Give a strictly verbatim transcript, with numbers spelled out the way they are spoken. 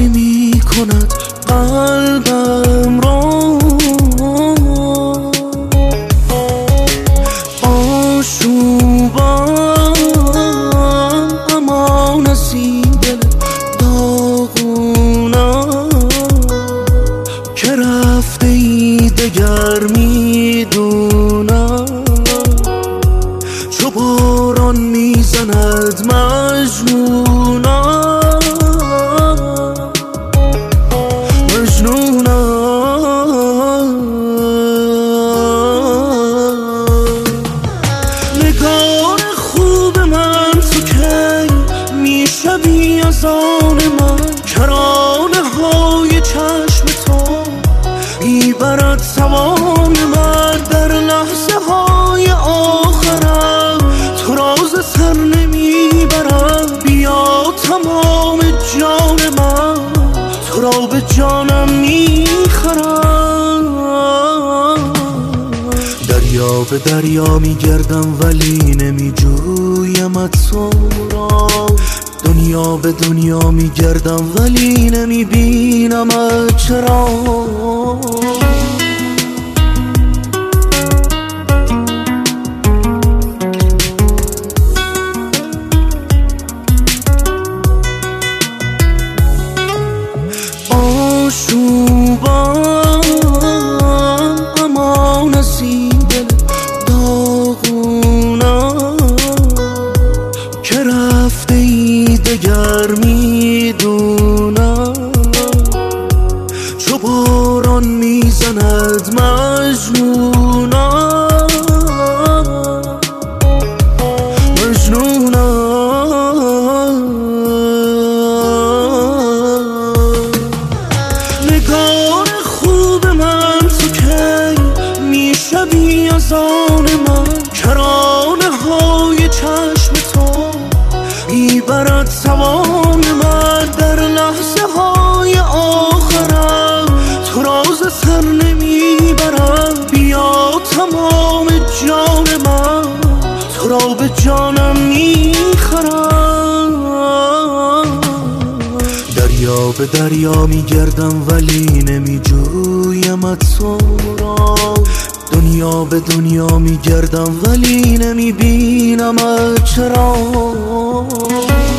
خالی می کند قلبم را. آشوبم امان از این دل داغونم که رفته ای دگر میدونم. چو باران میزند مجنونم مجنونم. نگار خوب من تو کی میشوی از آن من، کرانه های چشم تو میبرد توان من. در لحظه های آخرم تو راز سر نمیبرم. بیا تمام جان من تو را به جانم میخرم. دریا به دریا میگردم ولی نمیجویم تو را. دنیا به دنیا میگردم ولی نمیبینم چرا. آشوبم امان از این دل داغونم که رفته ای دگر میدونم. چو باران میزند مجنونم مجنونم. نگار خوب من تو کی میشوی از آن من، کرانه های چشم تو میبرد توان من. در لحظه های آخرم تو راز سر نمیبرم. بیا تمام جان من تو را به جانم میخرم. دریا به دریا میگردم ولی نمیجویم تو را. دنیا به دنیا میگردم ولی نمیبینم چرا.